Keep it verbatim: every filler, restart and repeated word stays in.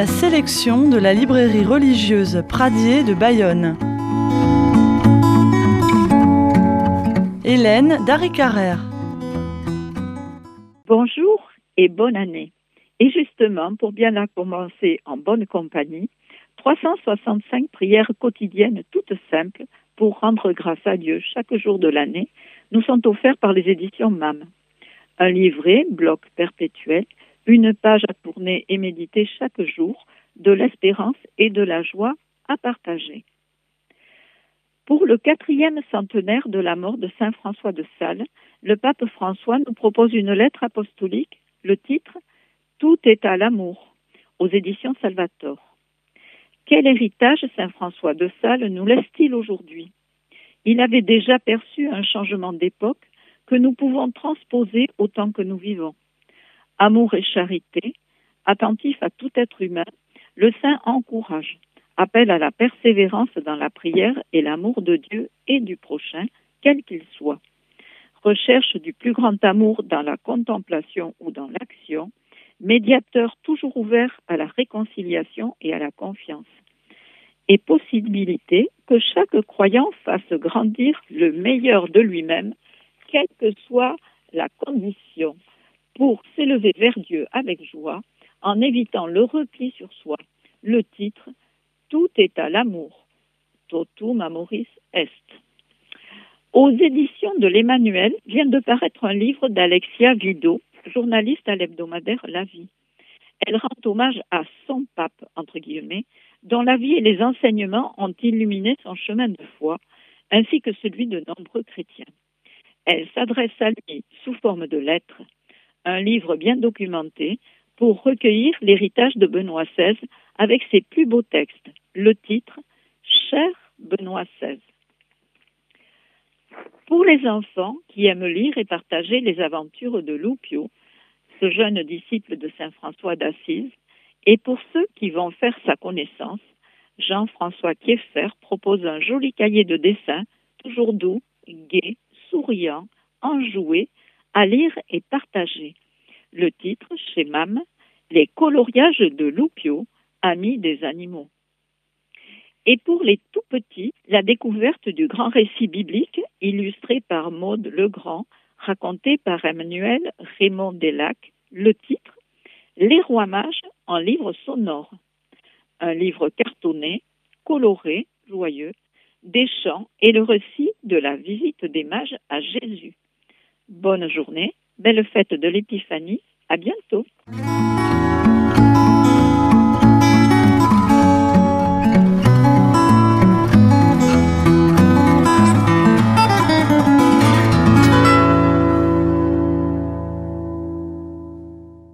sélection de la librairie religieuse Pradier de Bayonne. Hélène Darry-Carrère. Bonjour et bonne année. Et justement, pour bien la commencer en bonne compagnie, trois cent soixante-cinq prières quotidiennes toutes simples pour rendre grâce à Dieu chaque jour de l'année nous sont offerts par les éditions M A M. Un livret, bloc perpétuel, une page à tourner et méditer chaque jour, de l'espérance et de la joie à partager. Pour le quatrième centenaire de la mort de saint François de Sales, le pape François nous propose une lettre apostolique, le titre « Tout est à l'amour » aux éditions Salvator. Quel héritage saint François de Sales nous laisse-t-il aujourd'hui? Il avait déjà perçu un changement d'époque que nous pouvons transposer au temps que nous vivons. Amour et charité, attentif à tout être humain, le saint encourage, appelle à la persévérance dans la prière et l'amour de Dieu et du prochain, quel qu'il soit. Recherche du plus grand amour dans la contemplation ou dans l'action, médiateur toujours ouvert à la réconciliation et à la confiance. Et possibilité que chaque croyant fasse grandir le meilleur de lui-même, quelle que soit la condition, pour s'élever vers Dieu avec joie, en évitant le repli sur soi. Le titre « Tout est à l'amour » Totum amoris est. Aux éditions de l'Emmanuel vient de paraître un livre d'Alexia Vido, journaliste à l'hebdomadaire La Vie. Elle rend hommage à son pape, entre guillemets, dont la vie et les enseignements ont illuminé son chemin de foi, ainsi que celui de nombreux chrétiens. Elle s'adresse à lui sous forme de lettres, un livre bien documenté pour recueillir l'héritage de Benoît seize avec ses plus beaux textes. Le titre « Cher Benoît seize ». Pour les enfants qui aiment lire et partager les aventures de Loupio, ce jeune disciple de saint François d'Assise, et pour ceux qui vont faire sa connaissance, Jean-François Kieffer propose un joli cahier de dessin, toujours doux, gai, souriant, enjoué, à lire et partager. Le titre, chez M A M, Les coloriages de Loupio, amis des animaux. Et pour les tout-petits, la découverte du grand récit biblique, illustré par Maude Legrand, raconté par Emmanuel Raymond Delac, le titre Les rois mages en livre sonore. Un livre cartonné, coloré, joyeux, des chants et le récit de la visite des mages à Jésus. Bonne journée, belle fête de l'Épiphanie, à bientôt.